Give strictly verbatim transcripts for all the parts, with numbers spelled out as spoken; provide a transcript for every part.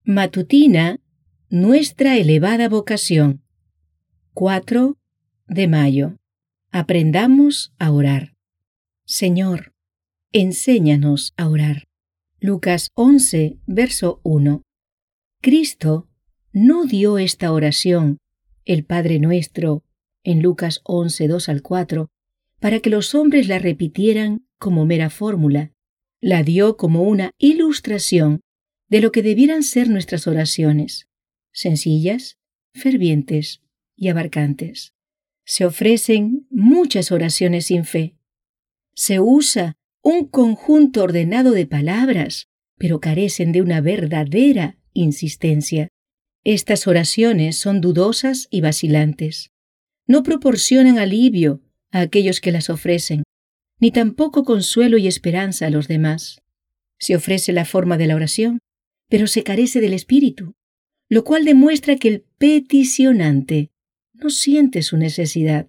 Matutina, nuestra elevada vocación. cuatro de mayo. Aprendamos a orar. Señor, enséñanos a orar. Lucas once, verso uno. Cristo no dio esta oración, el Padre Nuestro, en Lucas once, dos al cuatro, para que los hombres la repitieran como mera fórmula. La dio como una ilustración de lo que debieran ser nuestras oraciones, sencillas, fervientes y abarcantes. Se ofrecen muchas oraciones sin fe. Se usa un conjunto ordenado de palabras, pero carecen de una verdadera insistencia. Estas oraciones son dudosas y vacilantes. No proporcionan alivio a aquellos que las ofrecen, ni tampoco consuelo y esperanza a los demás. Se ofrece la forma de la oración, pero se carece del espíritu, lo cual demuestra que el peticionante no siente su necesidad.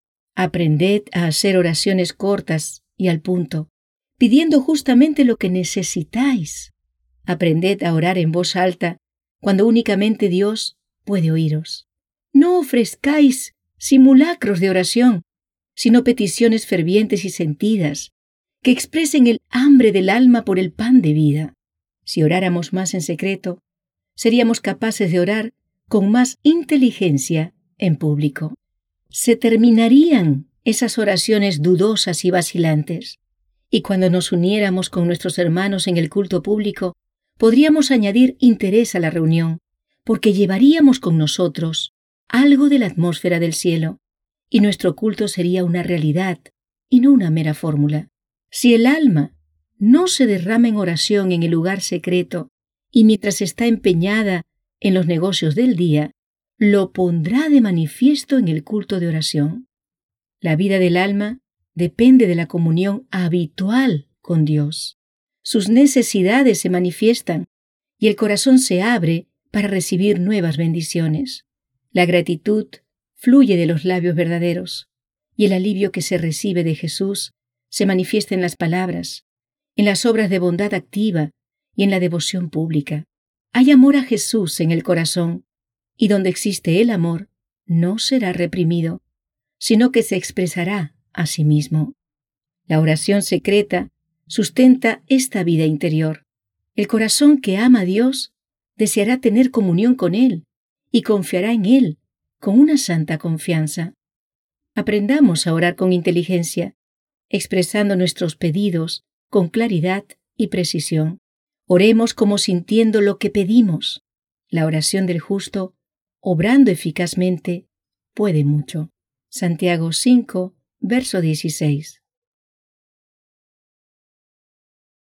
Aprended a hacer oraciones cortas y al punto, pidiendo justamente lo que necesitáis. Aprended a orar en voz alta cuando únicamente Dios puede oíros. No ofrezcáis simulacros de oración, sino peticiones fervientes y sentidas, que expresen el hambre del alma por el pan de vida. Si oráramos más en secreto, seríamos capaces de orar con más inteligencia en público. Se terminarían esas oraciones dudosas y vacilantes, y cuando nos uniéramos con nuestros hermanos en el culto público, podríamos añadir interés a la reunión, porque llevaríamos con nosotros algo de la atmósfera del cielo, y nuestro culto sería una realidad y no una mera fórmula. Si el alma no se derrama en oración en el lugar secreto y mientras está empeñada en los negocios del día, lo pondrá de manifiesto en el culto de oración. La vida del alma depende de la comunión habitual con Dios. Sus necesidades se manifiestan y el corazón se abre para recibir nuevas bendiciones. La gratitud fluye de los labios verdaderos y el alivio que se recibe de Jesús se manifiesta en las palabras, en las obras de bondad activa y en la devoción pública. Hay amor a Jesús en el corazón, y donde existe el amor, no será reprimido, sino que se expresará a sí mismo. La oración secreta sustenta esta vida interior. El corazón que ama a Dios deseará tener comunión con Él y confiará en Él con una santa confianza. Aprendamos a orar con inteligencia, expresando nuestros pedidos con claridad y precisión. Oremos como sintiendo lo que pedimos. La oración del justo, obrando eficazmente, puede mucho. Santiago cinco, verso dieciséis.